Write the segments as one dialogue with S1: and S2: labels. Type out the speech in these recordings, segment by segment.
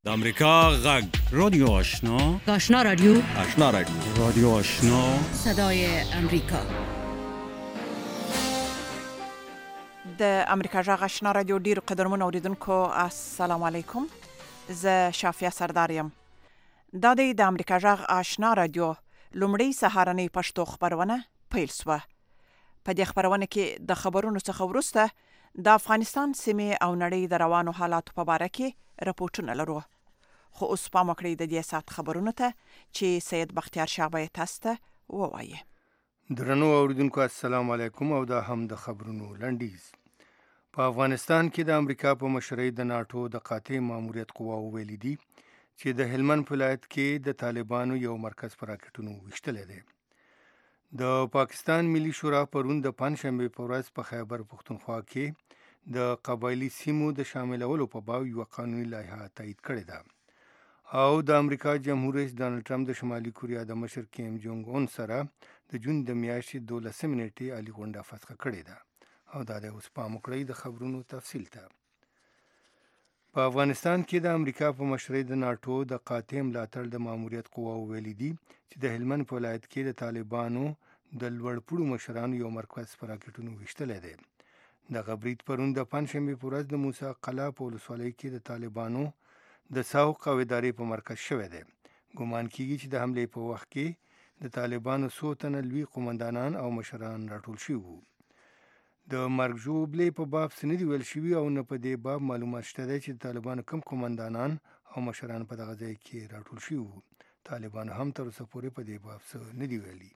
S1: د امریکا غږ
S2: رادیو آشنا
S3: آشنا رادیو
S1: آشنا رادیو
S2: رادیو آشنا
S3: صدای امریکا.
S4: د امریکا غږ آشنا رادیو ډیرو قدرمنو اوریدونکو السلام علیکم. زه شافیا سردار یم. دا د امریکا غږ آشنا رادیو لومړی سهارنۍ پښتو خبرونه پیل شوه. په دې خبرونه کې د خبرونو څخه وروسته د افغانستان سیمې او نړۍ د روانو حالاتو په اړه کې راپورټونه لرو. خو اوس پام وکړئ د دې سات خبرونو ته چې سید بختیار شاه باید تاسو ته ووایي.
S5: درنو اوریدونکو السلام علیکم او دا هم د خبرونو لنډیز. په افغانستان کې د امریکا په مشرۍ د ناتو د قاطع ماموریت قواو ویلي دي چې د هلمند ولایت کې د طالبانو یو مرکز پر راکټونو وشتل دي. د پاکستان ملي شورا پرون د پنځشنبه په ورځ په خیبر پختونخوا کې د قبایلی سیمو د شاملولو په باب یو قانوني لایحه تایید کړې ده او د امریکا جمهور رئیس ډانلډ ټرمپ د شمالي کوریا د مشر کیم جونګ اون سره د جون د میاشتې 12 نیټې علي غونډه فسخه کړې ده او دا د اوس پام وکړئ د خبرونو تفصیل ته. په افغانستان کې د امریکا په مشرۍ د ناتو د قاطع ملاتړ د ماموریت قواو ویلي دي چې د هلمند ولایت کې د طالبانو د لوړپوړو مشرانو یو مرکز پر راکټونو وشتل دي. د غبرید پرون د پنځشنبه په ورځ د موسی قلعه په ولسوالۍ کې د طالبانو د ساوق او ادارې په مرکز شوه دی. ګومان کیږي چې د حمله په وخت کې د طالبانو څو تنه لوی قومندانان او مشران راټول شوي وو. د مرګ ژوبلې په باب څه نه دي ویل شوي او نه په دې باب معلومات شته دی چې د طالبانو کوم قومندانان او مشران په دغه ځای کې راټول شوي وو. طالبانو هم تر اوسه پورې په دې باب څه نه دي ویلي.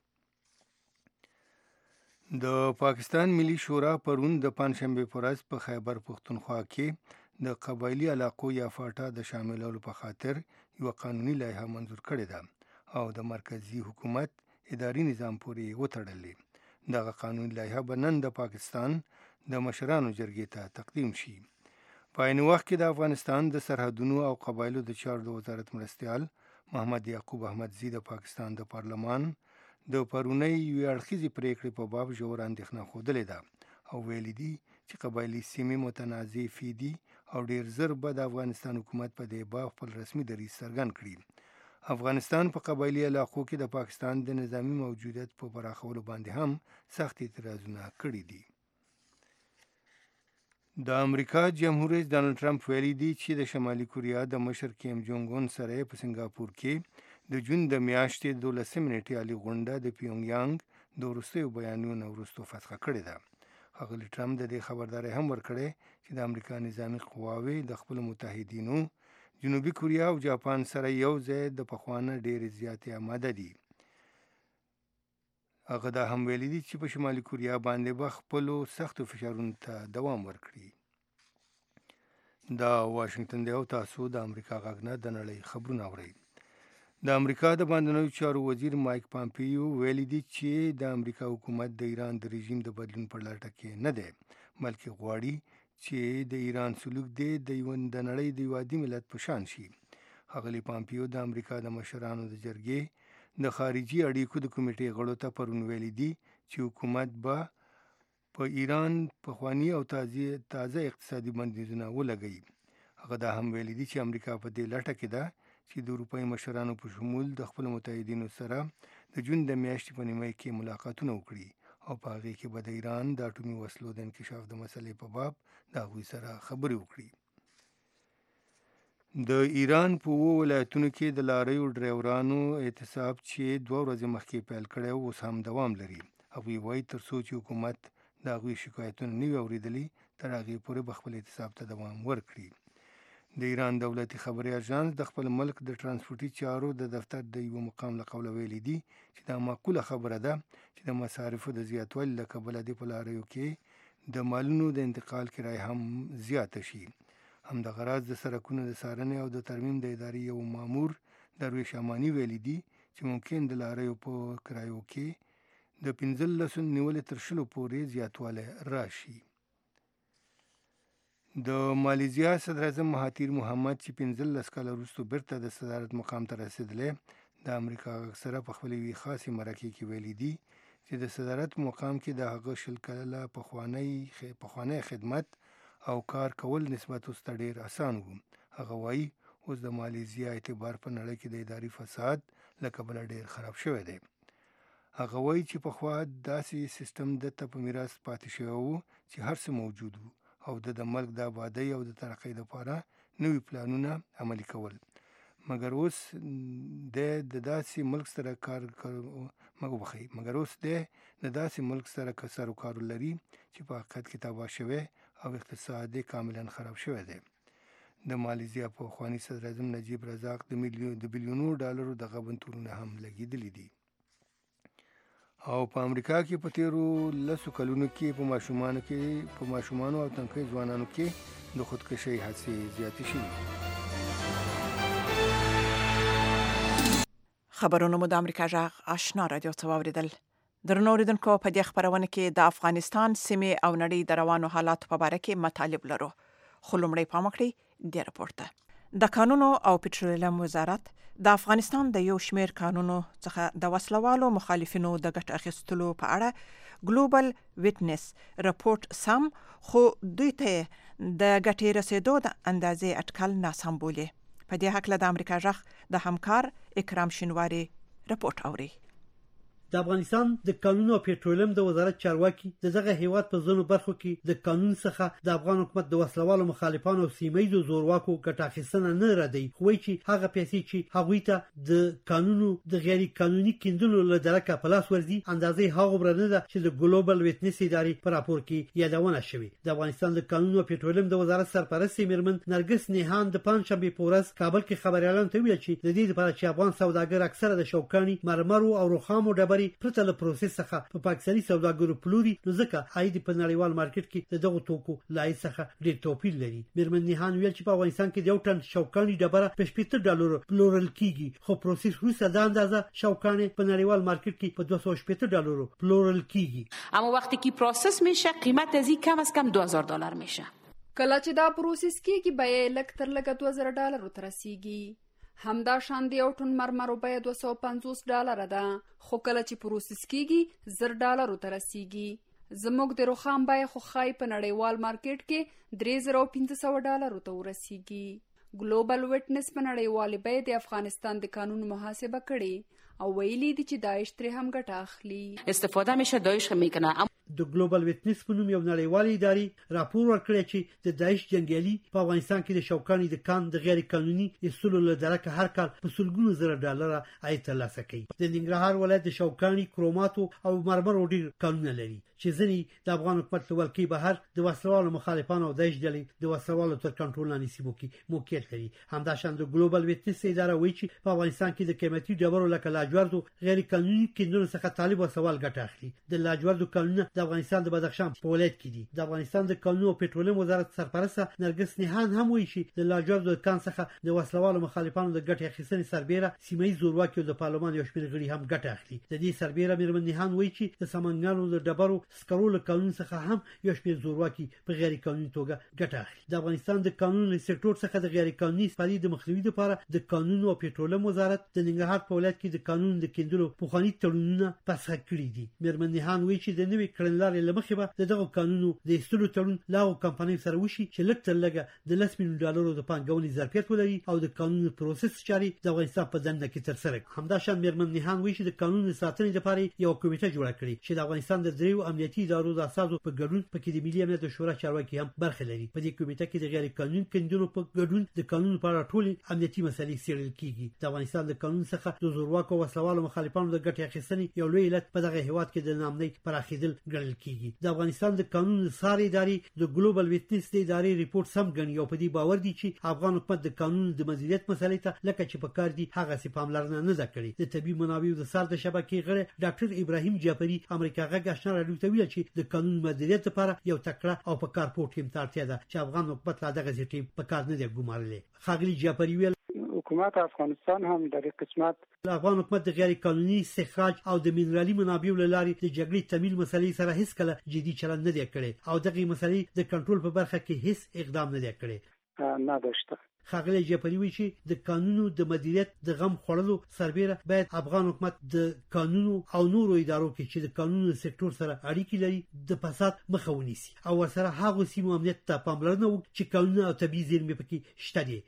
S5: د پاکستان ملي شورا پرون د پنځشنبه په ورځ په خیبر پختونخوا کې د قبایلی علاقو یا فاټا د شاملولو په خاطر یو قانوني لایحه منظور کړې ده او د مرکزی حکومت اداري نظام پورې وتړلې. دغه قانوني لایحه به نن د پاکستان د مشرانو جرګې ته تقدیم شي. په عین وخت کې د افغانستان د سرحدونو او قبایلو د چارو د وزارت مرستیال محمد یعقوب احمدزي د پاکستان د پارلمان د پرونی یو اړخیزې پریکړې په باب ژور اندېښنه ښودلې ده او ویلي دي چې قبایلی سیمې متنازع دي او ډیر زر به د افغانستان حکومت په دې باب خپل رسمي دریځ څرګند کړي. افغانستان په قبایلی علاقو کې د پاکستان د نظامی موجودیت په پراخولو باندې هم سخت اعتراضونه کړي دي. د امریکا جمهور رئیس ډانلډ ټرمپ ویلي دی چې د شمالي کوریا د مشر کیم جونګ اون سره په سنگاپور کې د جون د میاشتې 12 نیټې علي غونډه د پیونګ یانګ د وروستیو بیانونو وروسته فسخه کړې ده. ښاغلي ټرمپ د دې خبرداري هم ورکړې چې د امریکا نظامی قواوې د خپل متحدینو جنوبي کوریا او جاپان سره یو ځای د پخوانه ډېر زیاتې آماده دي. هغه دا هم ویلي دي چې په شمالي کوریا باندې به خپلو سختو فشارونو ته دوام ورکړي. دا واشنگټن دی او تاسو د امریکا غږ نه د نړۍ خبرونه اورئ. د امریکا د باندنیو چارو وزیر مایک پامپیو ویلي دی چې د امریکا حکومت د ایران د رژیم د بدلون په لټه کې نه دی بلکې غواړي چې د ایران سلوک د نړۍ د یو عادي ملت په شان شي. ښاغلي پامپیو د امریکا د مشرانو د جرګې د خارجي اړیکو د کمیټې غړو ته پرون ویلي دی چې حکومت به په ایران پخوانی او تازه اقتصادي بندیزونه ولګوي. هغه دا هم ویلي دی چې امریکا په دې لټه کې ده چې د اروپایي مشرانو په شمول د خپل متحدینو سره د جون د میاشتې په نیمه کې ملاقاتونه وکړي او په هغې کې به د ایران د اټومي وسلو د انکشاف د مسلې په باب د هغوی سره خبرې وکړي. د ایران په 2 ولایتونو کې د لاریو ډرایورانو اعتصاب چې 2 ورځې مخکې پیل کړی اوس هم دوام لري. هغوی وایي تر څو چې حکومت د هغوی شکایتونه نه وي اورېدلي تر هغې پورې به خپل اعتصاب ته دوام ورکړي. د ایران دولتي خبري اژانس د خپل ملک د ترانسپورتي چارو د دفتر د یو مقام له قوله ویلي دي چې دا معقوله خبره ده چې د مصارفو د زیاتوالي له کبله د په لاریو کې د مالونو د انتقال کرایه هم زیاته شي. همدغه راز د سړکونو د څارنې او د ترمیم د ادارې یو مامور درویش اماني ویلي دي چې ممکن د لاریو په کرایو کې د 15 نیولې تر 10 پورې زیاتوالی راشي. د مالیزیا صدر اعظم مهاتیر محمد چې 15 کاله وروسته بیرته د صدارت مقام ته رسېدلی د امریکا سره په خپل یوې خاصې مرکې کې ویلي دي چې د صدارت مقام کې د هغه 10 کاله پخوانی خدمت او کار کول نسبت اوس ډېر اسان وو. هغه وایي اوس د مالیزیا اعتبار په نړۍ کې د اداري فساد له کبله ډیر خراب شوی دی. هغه وایي چې پخوا داسې سیستم دته په میراث پاتې شوی و چې هر څه موجود و او د ملک د آبادۍ او د ترقۍ لپاره نوي پلانونه عملي کول. مګر اوس د داسې ملک سره سر و کار لري چې په حقیقت کې تباه شوی او اقتصاد کاملا خراب شوی دی. د مالیزیا په خواني صدر اعظم نجیب رزاق د بلیونو ډالرو د غبنتورونه هم لګیدلي دي. او په امریکا کې په تیرو 10 کلونو کې په ماشومانو او تنکي ځوانانو کې د خودکشي حادثې زیاتې شوې.
S4: خبرونه مو د امریکا جغ آشنا رادیو ته واوریدل. درنو اوریدونکو په دې خبرونه کې د افغانستان سیمې او نړۍ د روانو حالاتو په اړه کې مطالب لرو. خو لومړی پام وکړئ د راپورټ ته. د قانونو او پټرولیم وزارت د افغانستان د یو شمېر قانونو څخه د وسلوالو مخالفینو د ګټ اخیستلو په اړه ګلوبل ویټنس راپورټ سم خو دوی ته د ګټې رسیدو د اندازې اټکل ناسم بولي. په دې حق له د امریکا جغ د همکار اکرام شینواری راپورټ اوري.
S1: د افغانستان د قانونو او پټرولیم د وزارت چارواکي دغه هیواد په ځینو برخو کې د قانون څخه د افغان حکومت د وسلوالو مخالفانو او سیمه‌ییزو زورواکو ګټه اخیستنه نه ردی، خو چې هغه پیسې چې هغوی ته د قانونو د غیر قانوني کیندلو له درکه په لاس ورځي اندازې هغه برنه ده چې د ګلوبل ویټنس ادارې په راپور کې یادونه شوې. د افغانستان د قانونو او پټرولیم د وزارت سرپرست میرمن نرګس نیهان د پنځشنبه په ورځ کابل کې خبريالانو ته ویل چې د دې لپاره چې افغان سوداګر اکثره د شوکانی مرمرو او رخامو ډبرې پرته له پروسس څخه په پاکستاني سوداګرو پلوري، نو ځکه عاید په نړیوال مارکیټ کې دغه توکو لای څخه ډېر توپیر لري. میرمن نیهان ویل چې په افغانستان کې د یو ټن شوکانی ډبره په $70 پلورل کیږي، خو پروسس وروسته د اندازه شوکانی په نړیوال مارکیټ کې په $280 پلورل کیږي.
S6: اما وقتی که پروسس میشه قیمت از این کم از کم $2000 میشه.
S7: کله چې دا پروسس کیږي به لک تر لکه $2000 تر رسیږي. همدا شان دی یو ټن مرمرو بیه $250 ده، خو کله چې پروسس کیږي $1000 ته رسیږي. زموږ د رخام بیه خو خای په نړیوال مارکیټ کې $3500 ته ورسیږي. ګلوبل ویټنس په نړیوال بیه د افغانستان د قانون محاسبه کړي او ویلي دي چې داعش ترې هم ګټه اخلي.
S6: استفاده میشه داعش میکنه.
S1: د ګلوبل ویټنس په نوم یو نړیوال ادارې راپور ورکړی چې د داعش جنگیالي په افغانستان کې د شوکانی د کان د غیر قانوني ایستلو له درکه هر کال په سلګونو زره ډالر عاید ترلاسه کوي. د ننګرهار ولایت د شوکانی کروماتو او مرمرو ډیر قانونونه لري چې ځینې د افغان حکومت له ولکې بهر د وسلوالو مخالفانو او داعش ډلې د وسلوالو تر کنټرول لاندې سیمو کې موقعیت لري. همداشان د ګلوبل ویټنس اداره وایي چې په افغانستان کې د قیمتي ډبرو لکه لاجوردو غیر قانوني کیندلو څخه طالب وسوال ګټه اخلي. د لاجوردو قانون د افغانستان د بدخشان په ولایت کې دي. د افغانستان د قانون او پټرولیم وزارت سرپرست نرګس نیهان هم وایي چې د لاجوردو کان څخه د وسلوالو مخالفانو د ګټې اخیستنې سربېره سیمه‌ییز زورواکي او د پارلمان یو شمېر غړي هم ګټه اخلي. د دې سربېره میرمن نیهان وایي چې د سمنګانو د ډبرو سکرو له قانون څخه هم یو شمېر زورواکي په غیر قانوني توګه ګټه اخلي. د افغانستان د قانون له سکتور څخه د غیر قانوني استفادې د مخنیوي لپاره د قانون او پټرولیم وزارت د ننګرهار په ولایت کې د قانون د کیندلو پخواني تړونونه فسخ کړي دي. میرمن نیهان وایي چې د نوې کړنلارې له مخې به دغه قانونو د ایستلو تړون له کمپنۍ سره وشي چې لږ تر لږه د $10 ملیون د پانګونې ظرفیت ولري او د قانون پروسس چاري د افغانستان په دنده کې ترسره کړي. همداشان میرمن نیهان وایي چې د قانون ساتنې لپاره یو کمیټه جوړه کړې چې د افغانستان د دریو امنیتي ادارو د اساسو په ګډون پکې د ملي امنیت شورا چارواکي هم برخه لري. په دې کمیټه کې د غیر قانوني کیندلو په ګډون د قانون په اړه ټول امنیتي مسلې څېړل کیږي. د افغانستان د قانون څخه د زورواکو وسلوالو مخالفانو د ګټې اخیستنې یو لوی علت په دغه هیواد کې د نامنۍ پراخېدل ګڼل کیږي. د افغانستان د قانون ساري ادارې د ګلوبل ویټنس د ادارې ریپورت سم ګڼي او په دې باور دي چې افغان حکومت د قانون د مدیریت مسلې ته لکه چې په کار دي هغه سي پاملرنه نه ده کړې. د طبي منابعو د سر د شبکې غړي ډاکټر ابراهیم جعفری امریکا غږ آشنا راډیو ته ویل چې د قانون مدیریت لپاره یو تکړه او په کار پورت ټیم ته اړتیا ده چې افغان حکومت لا دغه ټیم په کار نه دی ګمارلی. خاغلی جعفری ویل
S8: حکومت افغانستان هم در این قسمت
S1: افغان حکومت د غیر قانوني استخراج او د مینرالي منابعو له لارې د جګړې تمویل مسلې سره هیڅ کله جدي چلند نه دی کړی او دغه مسلې د کنټرول په برخه کې هیڅ اقدام نه دی کړی.
S8: نداشته.
S1: ښاغلی جعفري وایي چې د قانونو د مدیریت د غم خوړلو سربیره باید افغان حکومت د قانونو او نورو ادارو کې چې د قانونو سکتور سره اړیکې لري د فساد مخه ونیسي او ورسره هغو سیمو امنیت ته پاملرنه وکړي چې قانون او طبیعي زیرمې پکې شته دي.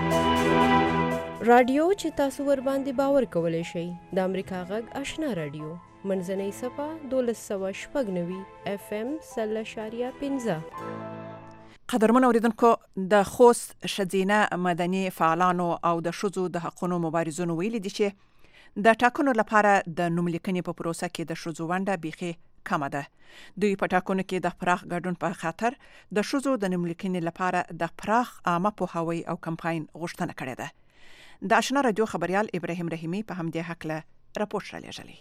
S9: رادیو چې تاسو ور باندې باور کولای شئ د امریکا غږ آشنا رادیو منځنۍ صفه 1290 FM 0.15.
S4: قدرمن اوریدونکو د خوست ښځینه مدني فعالانو او د ښځو د حقوقو مبارزونو ویلي دي چې د ټاکنو لپاره د نوملیکنې په پروسه کې د ښځو ونډه بیخي کمه ده. دوی په ټاکنو کې د پراخ ګډون په خاطر د ښځو د نوملیکنې لپاره د پراخ عامه پوهاوي او کمپاین غوښتنه کړې ده. د آشنا رادیو خبريال ابراهیم رحیمی په همدې حق راپورټ را لېږلی.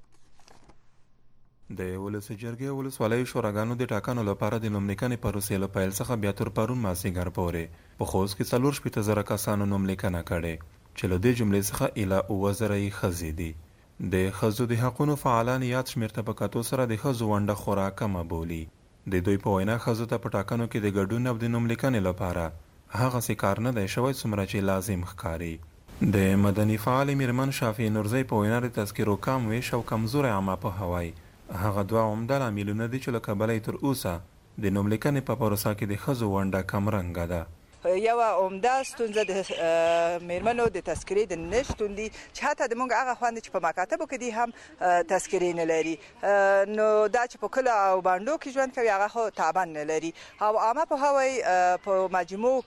S10: د ولس جرګې ولسوالۍ شوراګانو د ټاکنو لپاره د نوملیکنې پروسې له پیل څخه بیا تر پرون مازدیګر پورې په خوست کې 4,000 کسانو نوملیکنه کړې چې له دې جملې څخه ایله 9,000 ښځې دي. د ښځو د حقوقو فعالان یاد شمېر ته په کتو سره د ښځو ونډه خورا کمه بولي. د دوی په وینا ښځو ته په ټاکنو کې د ګډون او د نوملیکنې لپاره هغسې کار نه دی شوی څومره چې لازم ښکاري. د مدني فعال میرمن شافعي نورزی په وینا د تذکرو کم ویش او کمزوری عامه پوهاوی هغه دوه عمده لاملونه دي چې له کبله تر اوسه د نوملیکنې په پروسه کې د ښځو ونډه کمرنګه ده.
S11: یو عمده ستونزه د میرمنو د تذکرې د نشتون دي چې حتی د موږ هغه خویندې چې په مکاتبو کې دي هم تذکرې نه لري. نو دا چې په کلو او بانډو کې ژوند کوي هغه خو طبعا نه لري او عامه پوهاوی په مجموع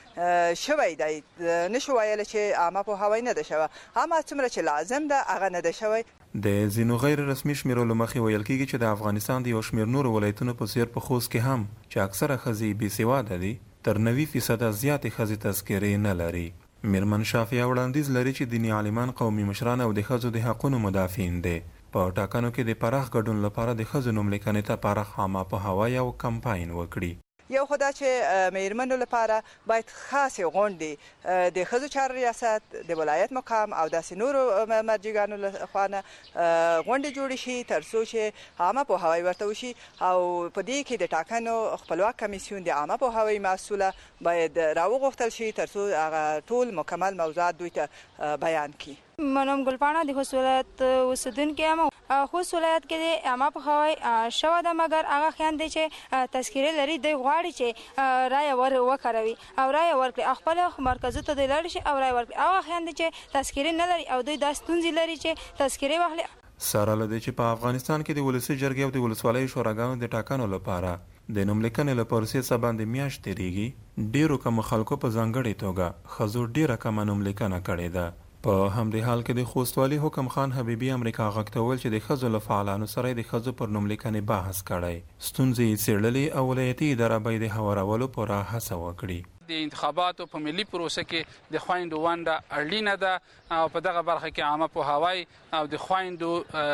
S11: کې شوی دی. نشو ویلی چې عامه پوهاوی نه ده شوی، اما څومره چې لازم ده هغه نه ده شوی.
S10: د ځینو غیر رسمي شمیرو مخې ویل کېږي چې د افغانستان د یو شمېر نورو ولایتونو په څېر په خوست کې هم چې اکثره ښځې بېسواده دي تر 90% زیاتې ښځې تذکرې نه لري. میرمن شافعه وړاندیز لري چې دیني عالمان، قومي مشران او د ښځو د حقونو مدافعین دي. په ټاکنو کې د پراخ ګډون لپاره د ښځو نوملیکنې ته پراخ عامه پوهاوی او کمپاین وکړي.
S11: یو خدا چې میرمنو لپاره باید خاصې غونډې د ښځو چارو ریاست د ولایت مقام او داسې نورو مرجعګانو له خوا نه غونډې جوړې شي تر څو چې عامه پوهاوی ورته وشي او په دې کې د ټاکنو خپلواک کمیسیون د عامه پوهاوی مسؤله باید راوغوښتل شي تر څو هغه ټول مکمل موضوعات دوی ته بیان کړي.
S12: منم ګلپاڼه د خوست ولایت اوسیدونکې یم. خوست ولایت کې د عامه پوهاوی شوی ده مګر هغه خویندې چې تذکرې لري دوی غواړي چې رایه وکاروي او رایه ورکړي، خپلو مرکزو ته دوی لاړ شي او رایه ورکړي. هغه خویندې چې تذکرې نه لري او دوی دا ستونزې لري چې تذکرې واخلي.
S10: سره له دې چې په افغانستان کې د ولسي جرګې او د ولسوالیو شوراګانو د ټاکنو لپاره د نوملیکنې له پروسې څخه باندې میاشت تېرېږي، ډېرو کمو خلکو په ځانګړې توګه ښځو ډېره کمه نوملیکنه کړې ده. په همدې حال کې د خوستوالي حکم خان حبیبي امریکا غږ ته وویل چې د ښځو له فعالانو سره د ښځو پر نوملیکنې بحث کړی، ستونزې یې څېړلې او ولایتي اداره به یې د هوارولو پوره هڅه وکړي.
S13: د انتخاباتو په ملي پروسه کې د خویندو ونډه اړینه ده او په دغه برخه کې عامه پوهاوی او د خویندو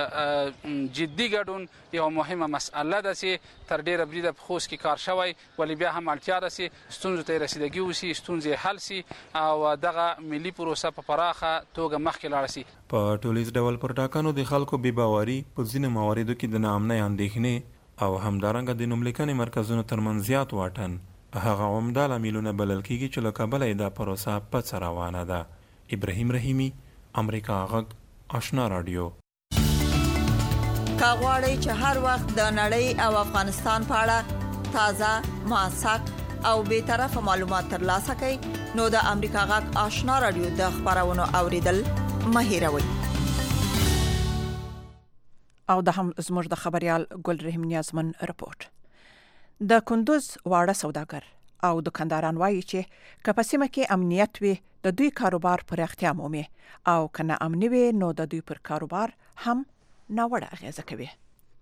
S13: جدي ګډون یو مهمه مسأله ده چې تر ډیره بریده په خوست کې کار شوی، ولې بیا هم اړتیا ده چې ستونزو ته رسیدګي وشي، ستونزې حل سي او دغه ملي پروسه په پراخه توګه مخکې لاړه سي.
S10: په ټولیز ډول پر ټاکنو د خلکو بېباوري په ځینو مواردو کې د ناامنۍ اندېښنې او همدارنګه د نوملیکنې مرکزونو ترمنځ زیات واټن هغه عمده لاملونه بلل کېږي چې له کبله یې دا پروسه پڅه روانه ده. ابراهیم رحیمی، امریکا غږ آشنا رادیو.
S14: که غواړئ چې هر وخت د نړۍ او افغانستان په اړه تازه، موثق او بېطرفه معلومات ترلاسه کړئ نو د امریکا غږ آشنا رادیو د خبرونو اوریدل مه هېروئ.
S4: او د هم زموږ د خبريال ګل رحیم نیازمن رپورټ. د کندوز واړه سوداګر او دکانداران وایي چې که په سیمه کې امنیت وي د دوی کاروبار پراختیا مومي او که نه امني وي نو د دوی پر کاروبار هم ناوړه اغیزه کوي.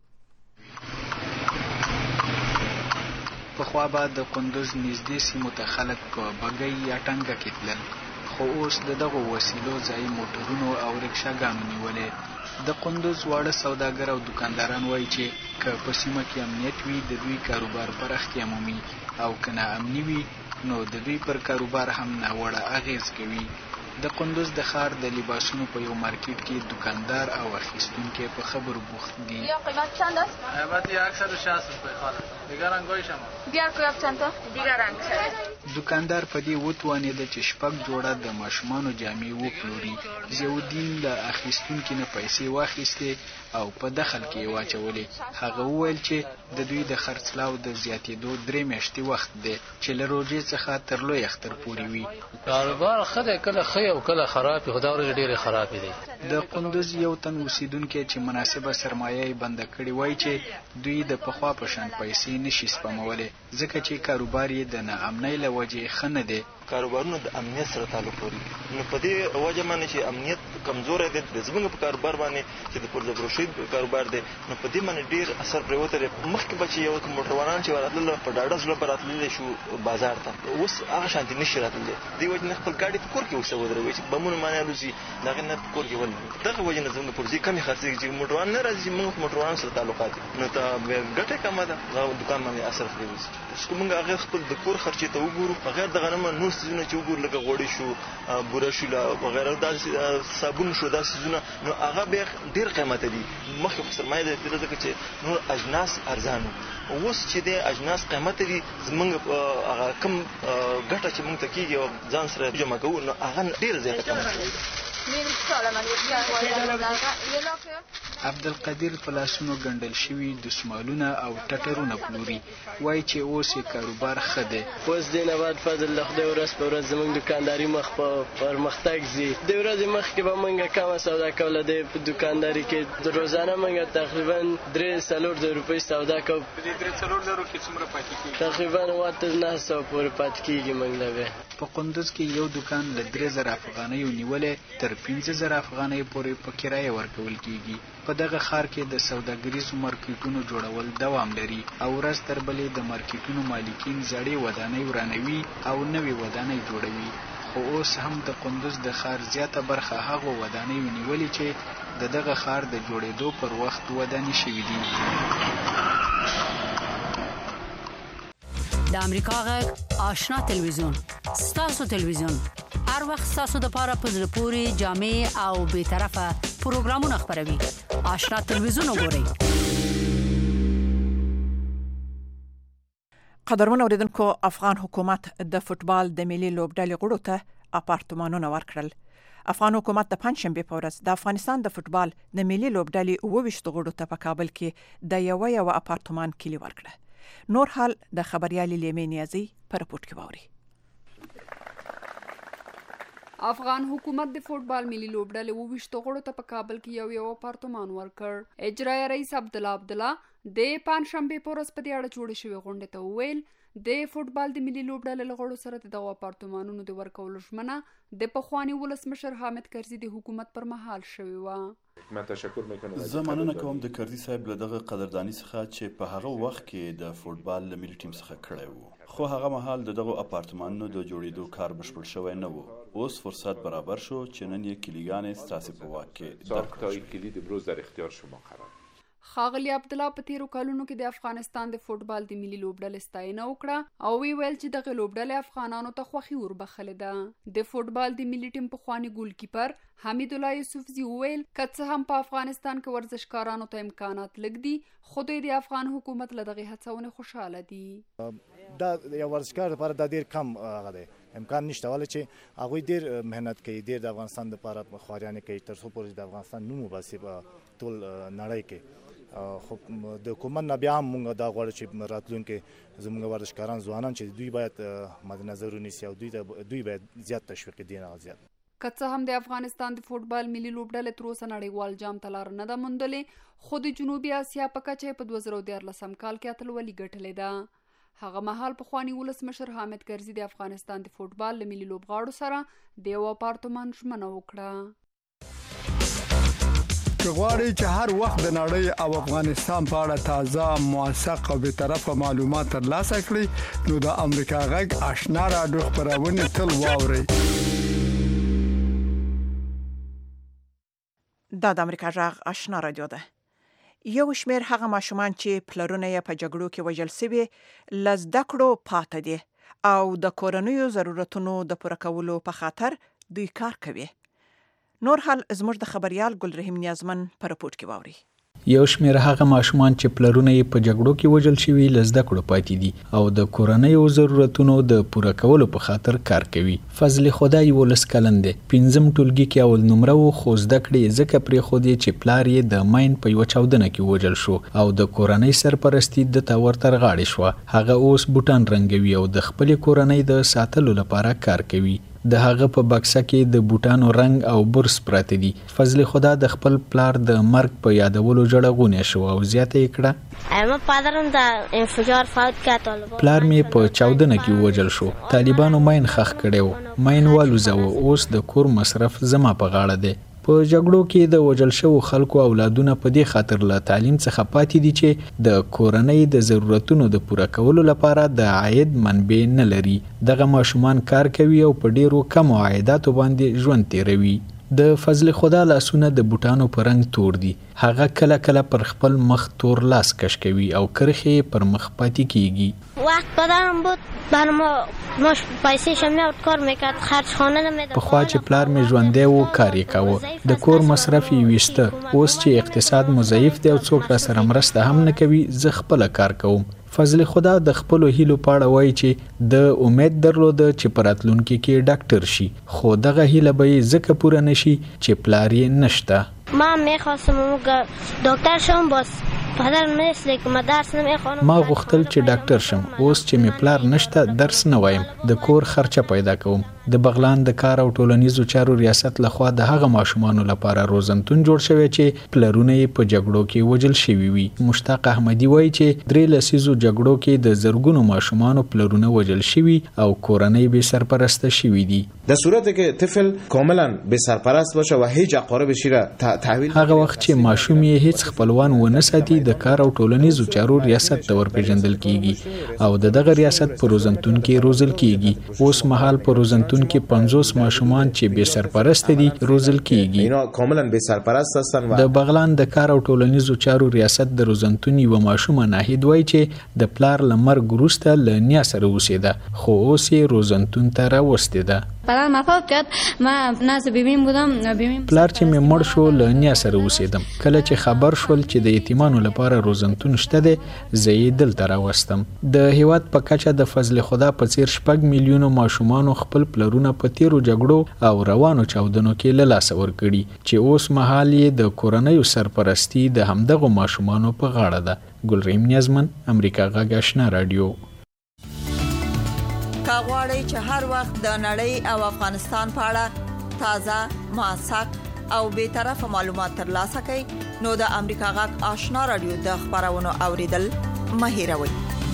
S15: پخوا به د کندوز نږدې سیمو ته خلک په بګۍ یا ټنګه کې تلل، خو اوس د دغو وسیلو ځای موټرونو او رکشاګانو نیولې. د کندوز واړه سوداګر او دکانداران وایي چې که په سیمه کې امنیت وي د دوی کاروبار پراختیا مومي او که نه امني وي نو د دوی پر کاروبار هم ناوړه اغیز کوي. د کندوز د ښار د لباسونو په یو مارکیټ کې دکاندار او اخیستونکي په خبرو بوخت دي.
S16: یا قیمت چند است؟
S17: قیمت 160 روپیه خاله. دیگر رنگای شما؟
S16: دیگر کدام چند تا؟ دیگر رنگ شده.
S15: دکاندار په دې وتوانېده چې 6 جوړه د ماشومانو جامې وپلوري. ضیاءالدین له اخیستونکي نه پیسې واخیستې او په دخل کې یې واچولې. هغه وویل چې د دوی د خرڅلاو د زیاتېدو 3 میاشتې وخت دی چې له روژې څخه تر لوی اختر پورې وي.
S16: کاروبار ښه دی، کله ښه او کله خراب وي، خو دا ورځ ډېرې خرابې دي.
S15: د قندوز یو تن اوسیدونکی چې مناسبه سرمایه یې بنده کړې وایي چې دوی د پخوا په شان پیسې نشي سپمولی ځکه چې کاروبار یې د ناامنۍ له وجې ښه نه دی.
S17: کاروبارونه د امنیت سره تعلق لري، نو په دې وجه باندې چې امنیت کمزوری دی زموږ په کاروبار باندې چې د پرزبروشي کاروبار دی، نو په دې باندې ډېر اثر پرېوتی دی. مخکې به چې یو موټروانان چې وراتلل په ډاډه زړه به راتللی شو بازار ته، اوس هغه شانتې نشي راتللی. دې وجې نه خپل ګاډي په کور کې اوسه ودروي چې بمونه باندې الوزي، د هغې نه په کور کې ولري. دغه وجې نه زموږ پرزې کمې خرڅېږي چې موټروان نه راځي، چې موږ موټروانانو سره تعلقات دي، نو ته ګټه یې کمه ده، هغه دکان باندې اثر پرېوځي. چې موږ هغې خپل د کور خرچې ته وګورو، بغیر د غنمه نور څیزونه چې وګورو لکه غوړي شو، بوره شو، وغیره داسې صابون شو، داسې څیزونه، نو هغه بیا ډېر قیمته دي. مخکې خو سرمایه د تېره ځکه چې نور اجناس ارزان وو، اوس چې دی اجناس قیمته دي، زموږ هغه کم ګټه چې موږ ته کېږي او ځان سره جمع کوو، نو هغه ډېره زیاته کمه شوې ده.
S15: عبدالقدیر په لاسونو ګنډل شوي دسمالونه او ټټرونه پلوري. وایي چې اوس یې کاروبار ښه دی.
S18: اوس دې نه بعد فضل د خدای ورځ په ورځ زموږ دکانداري مخ په پرمختګ ځي. د ورځې مخکې به موږ کمه سودا کوله، د دکانداري کې روزانه موږ تقریبا 3-4 روپۍ سودا کوو.
S15: په دې 3-4 کې څومره پاتې کېږي؟
S18: تقریبا 800-900 پورې پاتې کېږي موږ له بیا.
S15: په قندوز کې یو دکان له 3000 افغانیو نیولې تر 15000 افغانۍ پورې په کرایه ورکول کېږي. په دغه ښار کې د سوداګریزو مارکیټونو جوړول دوام لري او ورځ تر بلې د مارکیټونو مالکین زړې ودانۍ ورانوي او نوې ودانۍ جوړوي. خو اوس هم د قندوز د ښار زیاته برخه هغو ودانیو نیولې چې د دغه ښار د جوړېدو پر وخت ودانې شوي دي.
S3: د امریکا غږ آشنا تلویزیون، ستاسو تلویزیون، هر وخت ستاسو د پاره په زړه پورې جامع او بے طرفه پروګرامونه خبروي. آشنا تلویزیون وګورئ.
S4: قدرمن اوریدونکو، افغان حکومت د فوتبال د ملي لوبډلې غړو ته اپارتمانونه ورکړل. افغان حکومت د پنځشنبه په ورځ د افغانستان د فوتبال د ملي لوبډلې 28 غړو ته په کابل کې د یو اپارتمان کلی ورکړه. نور حال د خبريالي لیمې نیازي پر رپورټ کې ووري.
S7: افغان حکومت د فوتبال ملي لوبډلې 28 غړو ته په کابل کې یو اپارتمان ورکړ. اجرایي رئیس عبدالله د پنځشنبه په ورځ په دې اړه جوړ شوی غونډه ته وویل د فوتبال د ملي لوبډلې غړو سره د اپارتمانونو د ورکولو ژمنه د پخوانی ولسمشر حامد کرزي د حکومت پر مهال شوی و.
S19: زه مننه کوم د کرزي صاحب له دغه قدردانی څخه چې په هغه وخت کې د فوتبال له ملي ټیم څخه کړی وو، خو هغه مهال دغه اپارتمانونو د جوړېدو کار بشپړ شوی نه و. اوس فرصت برابر شو چې نن یې کلیګانې ستاسو په واک کې
S20: ساختای کلید امروز در اختیار شما قرار.
S7: خاغلی عبدالله په تیرو کلونو کې د افغانستان د فوتبال د ملي لوبډلې ستاینه وکړه او ویل چې دغه لوبډلې افغانانو ته خوښي وربخلې ده. د فوتبال د ملي ټیم پخوانی ګولکیپر حمید الله یوسفزي ویل کڅ هم په افغانستان کې ورزشکارانو ته امکانات لږ دي، خو د افغان حکومت له دغه هڅونې خوشاله دي.
S21: دا یو ورزشکار لپاره دا ډیر کم هغه دی، امکان نشته ولې چې هغه ډیر مهنت کوي، ډیر د افغانستان لپاره خواريانه کوي تر څو پورې د افغانستان نوم وباسي په ټول نړۍ کې. خو د حکومت نه بیا هم موږ دا غواړو چې راتلونکي زموږ ورزشکاران ځوانان چې دوی باید مد نظر ونیسي او دوی باید زیات تشویق دي نه زیات.
S7: که څه هم د افغانستان د فوتبال ملي لوبډلې تر اوسه نړیوال جام ته لار نه ده موندلې، خو د جنوبي اسیا په کچه په 2014 کال کې اتلولي ګټلې ده. هغه مهال پخوانی ولسمشر حامد کرزي د افغانستان د فوتبال له ملي لوبغاړو سره د یو اپارتمان ژمنه وکړه.
S22: که غواړئ چې هر وخت د نړۍ او افغانستان په اړه تازه، موثق او بې طرفه معلومات ترلاسه کړئ، نو د امریکا غږ آشنا راډیو خپرونې تل واورئ.
S4: دا د امریکا غږ آشنا راډیو ده. یو شمېر هغه ماشومان چې پلرونه یې په جګړو کې وژل شوي له زده کړو پاتې دي او د کورنیو ضرورتونو د پوره کولو په خاطر دوی کار کوي. نور حال زموږ د خبريال ګلرحیم نیازمن پر رپورټ کې واوري.
S2: یو شمېر هغه ماشومان چې پلرونه یې په جګړو کې وژل شوي له زده کړو پاتې دي او د کورنیو ضرورتونو د پوره کولو په خاطر کار کوي. فضل خدا 11 کلن دی. 5م ټولګي کې اول نمره و خو زده کړې ځکه پرېښودې چې پلار یې د ماین په یوه چاودنه کې وژل شو او د کورنۍ سرپرستي دته ورتر غاړې شوه. هغه اوس بوټان رنګوي او د خپلې کورنۍ د ساتلو لپاره کار کوي. د هغه په بکسه کې د بوټانو رنګ او برس پراته دي. فضل خدا د خپل پلار د مرګ په یادولو جړغونې شو او زیاته یې کړه پلار مې په چاودنه کې وژل شو. طالبانو ماین خښ کړی و. ماین والوځاوه. اوس د کور مصرف زما په غاړه دی. په جګړو کې د وژل شوو خلکو اولادونه په دې خاطر له تعلیم څخه پاتې دي چې د کورنۍ د ضرورتونو د پوره کولو لپاره د عاید منبع نه لري. دغه ماشومان کار کوي او په ډیرو کمو عایداتو باندې ژوند تیروي. د فضل خدا لاسونه د بوټانو په رنګ تور دي. هغه کله کله پر خپل مخ تور لاس کش کوي او کرخې پر مخ پاتې کیږي.
S5: وقت بدنم بود برام ماش پیسې شمیت کار میکرد خرج خانه نمیداد.
S2: په خوا چې پلار می ژوندې وو کار یې کاوه. د کور مصرف یې ویسته. اوس چې اقتصاد مو ضعیف دی او څوک را سره مرسته هم نه کوي زه خپل کار کوم. فضل خدا د خپل هیلو پاړه وای چې د امید درلوده چې پراتلونکو کې ډاکټر شي خو دغه هیله به ځکه پوره نشي چې پلار یې نشته.
S5: ما میخواستم دکتر شم باز پدر مثل که ما درس نمیخوانم.
S2: ما غوښتل چې ډاکټر شم. اوس چې می پلار نشته درس نه وایم. د کور خرچه پیدا کوم. د بغلان د کار او ټولنیزو چارو ریاست لخوا د هغه ماشومانو لپاره روزنتون جوړ شوی چې پلرونه یې په جګړو کې وژل شوي وي. مشتاق احمدي وایي چې 3 لسیزو جګړو کې د زرګونو ماشومانو پلرونه وژل شوي او کورنۍ به سرپرسته شوي دي.
S23: در صورتی که طفل کاملا به سرپرست باشه و هیچ اقاربش را تحویل
S2: هغه وخت چې ماشوم یې هیڅ خپلوان ونه ساتي د کار او ټولنیزو چارو ریاست ته ورپېژندل کیږي او دغه ریاست په روزنتون کې روزل کیږي. اوس مهال په روزنتون کې 50 ماشومان چې بے سرپرست دي روزل کیږي.
S23: اینا کاملا بے سرپرست هستن.
S2: د بغلان د کار او ټولنیزو چارو ریاست د روزنتون یو ماشوم ناهید وای چې د پلار لمر ګروسته لنیا سره اوسېده خو اوس یې روزنتون ته راوستې ده.
S5: پلار ما فوت کرد. ما ناز بیبیم بودم.
S2: پلار چې مې مړ شو لنیا سره اوسېدم. کله چې خبر شول چې د یتیمانو لپاره روزنتون شته دی زه یې دلته راوستم. د هیواد په کچه د فضل خدا په څیر 6 میلیونو ماشومانو خپل پلرونه په تیرو جګړو او روانو چاودنو کې له لاسه ورکړي چې اوس مهال یې د کورنیو سرپرستی د همدغو ماشومانو په غاړه ده. ګلریم نیازمن، امریکا غږ آشنا رادیو.
S14: کاغوري چې هر وخت د نړۍ او افغانستان په اړه تازه، موثق او به طرفه معلومات ترلاسه کړئ نو د امریکا غږ آشنا رادیو د خبرونو اوریدل مه هېروئ.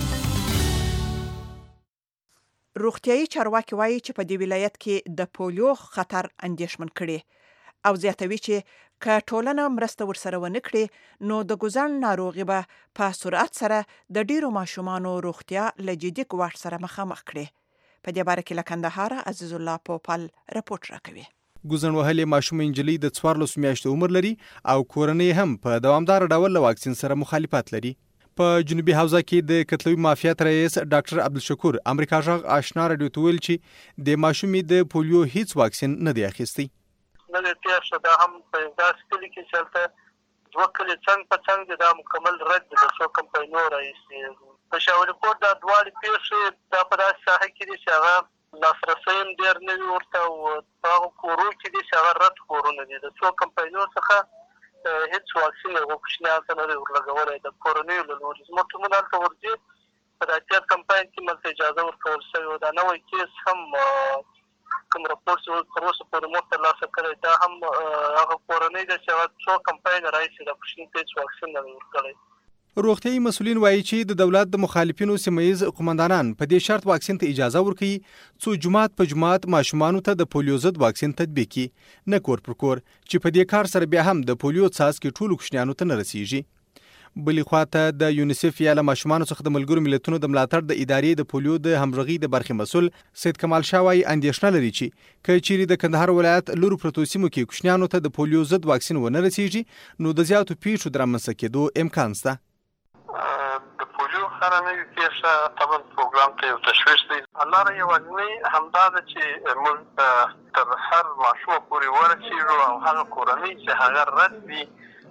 S4: روغتيایي چارواکي وایي چې په دې ولایت کې د پولیو خطر اندېښمن کړي او زیاتوي چې که ټولنه مرسته ورسره ونه کړي نو د ګوزن ناروغي به په سرعت سره د ډیرو ماشومانو روغتیا له جدي ګواښ سره مخامخ کړي. په دې باره کې له کندهار عزیز الله پوپل رپورټ راکوي.
S24: ګوزن وهلې ماشوم انجلۍ د 14 میاشتو عمر لري او کورنۍ هم په دوامدار ډول له واکسین سره مخالفت لري. په جنوبي حوزه کې د کتلوي مافیات رئیس ډاکټر عبدالشکور امریکا غږ آشنا رادیو ته ویل چې د ماشومې د پولیو هیڅ واکسین نه دی اخیستی.
S25: نه د تیر شدا هم په داس کلی کې چلته دوه کلی څنګه په څنګه دا مکمل رد د څو کمپاینو رئیس په شاوري کوټ د دوالي پیښې د په داس ساحه کې دي چې هغه لاسرسیم ډیر نه ورته او هغه کورو کې دي چې هغه رد کورونه دي د څو کمپاینو څخه هیڅ واکسین او کوشنیات نه ورلګولای د کورونی له لوري زموږ ټول دلته ورځي په داتیا کمپاین کې ملته اجازه ورکول شوی دا نوې کیس هم کوم راپورټ او پروسه په موږ ته لاسه کړی دا هم هغه کورونی د څو کمپاین راځي د کوشنی هیڅ واکسین نه ورکړي.
S24: روغتيایي مسؤلین وایي چې د دولت د مخالفینو سیمایي قومندانان په دې شرط واکسین ته اجازه ورکړي څو جمعات په جمعات ماشومانو ته د پولیو ضد واکسین تطبیق کړي نه کور پر کور چې په دې کار سره بیا هم د پولیو څاڅکي ټولو کوچنیانو ته نه رسیږي. بلې خواته د یونیسف یا له ماشومانو څخه د ملګرو ملتونو د ملاتړ د ادارې د پولیو د همغږي د برخې مسؤل سید کمال شاه وایي اندېښنه لري چې که چیرې د کندهار ولایت لورو پرتو سیمو کې کوچنیانو ته د پولیو ضد واکسین ونه رسیږي نو د زیاتو پیښو د رامنځته کېدو امکان شته.
S25: د پولیو خرانوي پیښه طبعا پروګرام ته یو تشویش دی. الله یوازینی همدا ده چې موږ تر هر ماشوم پورې ورسېږو او هغه کورنۍ چې هغه رد وي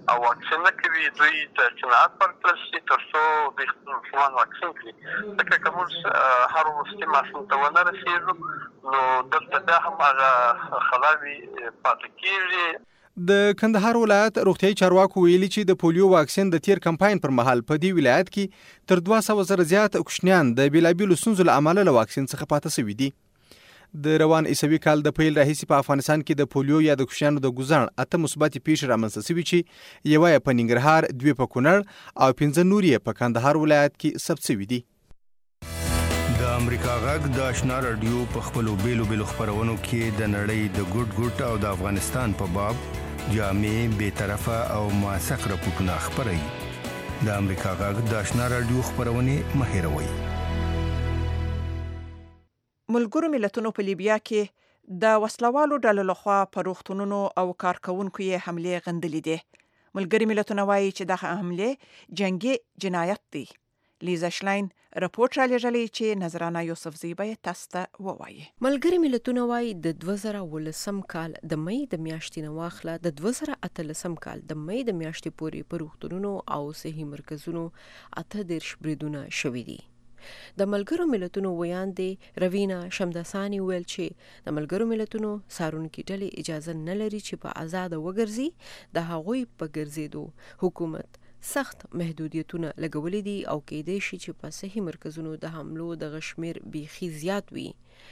S25: او واکسین نه کوي دوی ته صنعت ورکړل شي تر څو دوی خپل ماشومان واکسین کړي ځکه که موږ هر وروستي ماشوم ته ونه رسېږو نو دلته بیا هم هغه خلاوي پاتې کېږي.
S24: د کندهار ولایت روغتیايي چارواکو ویلي چې د پولیو واکسین د تیر کمپاین پر مهال په دې ولایت کې تر 200 زره زیات کوچنیان د بیلابیلو ستونزو له امله له واکسین څخه پاتې شوي دي. د روان عیسوي کال د پیل راهیسې په افغانستان کې د پولیو یا د کوچنیانو د ګوزڼ 8 مثبتې پیښې رامنځته شوي چې یوه یې په ننګرهار، 2 په کونړ او 15 نور یې په کندهار ولایت کې ثبت شوي دي.
S1: د امریکا غږ د آشنا رادیو په خپلو بیلو بیلو خپرونو کې د نړۍ د ګوټ ګوټ او د افغانستان په باب جامع، بی‌طرفه او موثق راپورټونه خپروي. د امریکا غږ د آشنا رادیو خپرونې مه هېروئ.
S4: ملګرو ملتونو په لیبیا کې د وسلوالو ډلو لخوا په روغتونونو او کارکونکو یې حملې غندلې دي. ملګري ملتونه وایي چې دغه حملې جنگي جنایت دي. لیزا شلاین رپورټ را لېږلی چې نظرانه یوسفزي به تاسو ته ووایي.
S6: ملګري ملتونه وایي د 2019 کال د مې د میاشتې نه واخله د 2018 کال د مې د میاشتې پورې په روغتونونو او صحي مرکزونو 38 بریدونه شوي دي. د ملګرو ملتونو ویاندې روینا شمداسانی ویل چې د ملګرو ملتونو څارونکي ډلې اجازه نه لري چې په آزاد وګرځي. د هغوی په ګرځېدو حکومت سخت محدودیتونه لګولې دي او کېدای شي چې په صحي مرکزونو د حملو د شمیر بیخي زیات وي.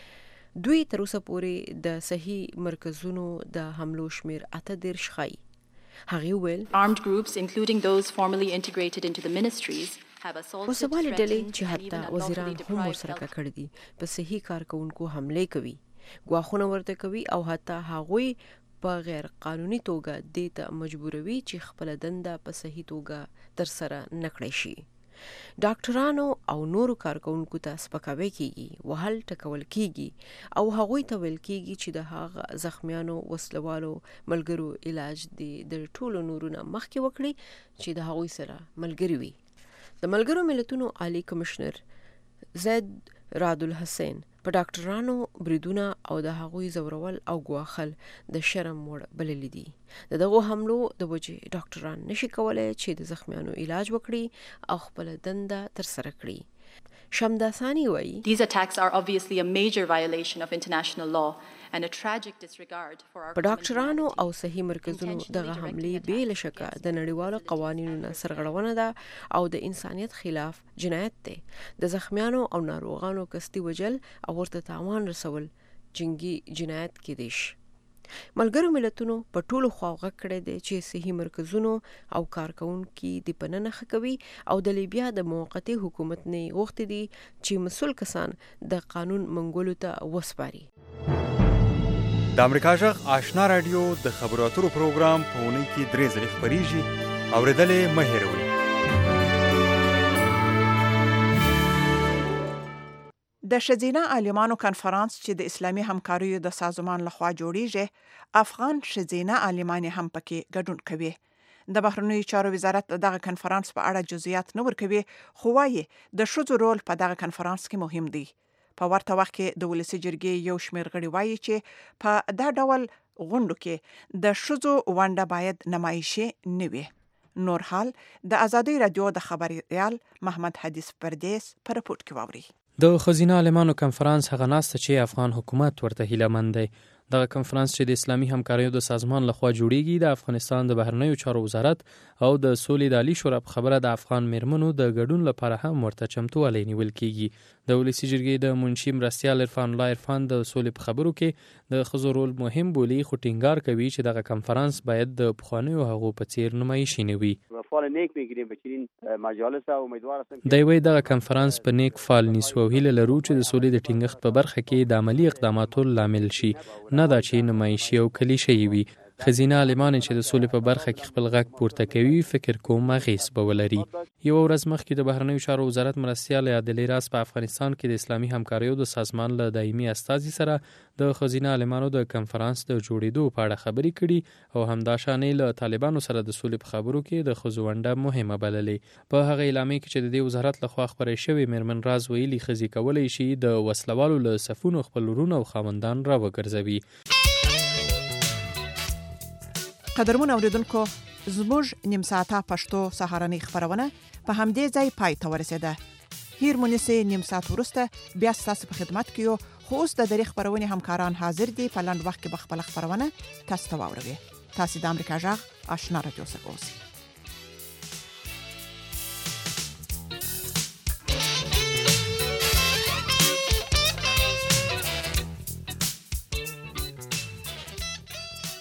S6: دوی تر اوسه پورې د صحي مرکزونو د حملو شمیر 38 ښیي. هغې ویل
S8: armed groups including those formerly integrated into the ministries
S6: وسوالې ډلې چې حتی وزیران هم ورسره کړي دي په صحي کارکونکو حملې کوي، ګواښونه ورته کوي او حتی هغوی په غیر قانوني توګه دې ته مجبوروي چې خپل دنده په صحي توګه ترسره نه کړی شي. ډاکټرانو او نورو کارکونکو ته سپکاوی کیږي، وهل ټکول کیږي او هغوی ته ویل کیږي چې د هغه زخمیانو وسلوالو ملګرو علاج د ټولو نورونه مخکې وکړي چې د هغوی سره ملګري وي. د ملګرو ملتونو عالی کمشنر زید راد الحسین په ډاکټرانو بریدونه او د هغوی زورول او ګواښل د شرم وړ بللي دي. د دغو حملو د وجې ډاکټران نشي کولای چې د زخمیانو علاج وکړي او خپل دنده ترسره کړي. شمداسانی وایي
S8: These attacks are obviously a major violation of international law and a tragic disregard for our
S6: په ډاکټرانو او صحي مرکزونو دغه حملې بې له شکه د نړیوالو قوانینو نه سرغړونه ده او د انسانیت خلاف جنایت دی. د زخمیانو او ناروغانو قصدي وژل او ورته تاوان رسول جنګي جنایت کېدای شي. ملګرو ملتونو په ټولو خوا غږ کړی دی چې صحي مرکزونو او کارکونکي د پننه کوي او د لیبیا د موقتي حکومت نه غوښتي دي چې مسؤل کسان د قانون منګولو ته وسپاري.
S24: د امریکا غږ آشنا رادیو د خبرو اترو پروګرام په اونۍ کې 3 ځلې خپریږي. اورېدلې مه هېروئ.
S4: د ښځینه عالمانو کنفرانس چې د اسلامي همکاریو د سازمان لخوا جوړیږي، افغان ښځینه عالمانې هم پکې ګډون کوي. د بهرنیو چارو وزارت دغه کنفرانس په اړه جزئیات نه ورکوي، خو وايي د ښځو رول په دغه کنفرانس کې مهم دی. په ورته وخت کې د ولسي جرګې یو شمېر غړي وایي چې په دا ډول غونډو کې د ښځو ونډه باید نمایشي نه وي. نور حال د ازادي رادیو د خبريال محمد حدیث پردیس په رپورټ کې واوري.
S9: د ښځینه عالمانو کنفرانس هغه ناسته چې افغان حکومت ورته هیلهمند دی. دغه کنفرانس چې د اسلامي همکاریو د سازمان لخوا جوړیږي د افغانستان د بهرنیو چارو وزارت او د سولې د عالی شورا په خبره د افغان میرمنو د ګډون لپاره هم ورته چمتووالی نیول کیږي. د ولسي جرګې د منشي مرستیال عرفان الله عرفان د سولې په خبرو کې د ښځو رول مهم بولي، خو ټینګار کوي چې دغه کنفرانس باید د پخوانیو هغو په څیر نمایشي نه وي. دی وایي دغه کنفرانس په نیک فال نیسو او هیله لرو چې د سولې د ټینګښت په برخه کې د عملي اقداماتو لامل شي، نه دا چې نمایشي او کلیشه‌ای وي. ښځینه عالمان چې د سولې په برخه کې خپل غږ پورته کوي فکر کوم اغېز به ولري. یو ورځ مخکې د بهرنیو چارو وزارت مرستیال عادلې راز په افغانستان کې د اسلامي همکاریو د سازمان له دایمي استازي سره د ښځینه عالمانو د کنفرانس د جوړېدو په اړه خبرې کړي او همداشانې له طالبانو سره د سولې په خبرو کې د ښځو ونډه مهمه بللې. په هغه اعلامیه کې چې د دې وزارت لخوا خپرې شوې، میرمن راز ویلي ښځې کولی شي د وسلوالو له صفونو خپل ورونه او خاوندان راوګرځوي.
S4: قدرمن اوریدونکو، زموږ نیم ساعته پښتو سهارنۍ خبرونه په همدې ځای پای ته ورسېده. هیر مونږه نیم ساعت ورسته بیا ستاسو په خدمت کې یو. خو اوس د دری خبرونه همکاران حاضر دي په لاند وخت کې خپل خبرونه تاسو ته واوروي. تاسو د امریکا جغ آشنا رادیو څخه اوسئ.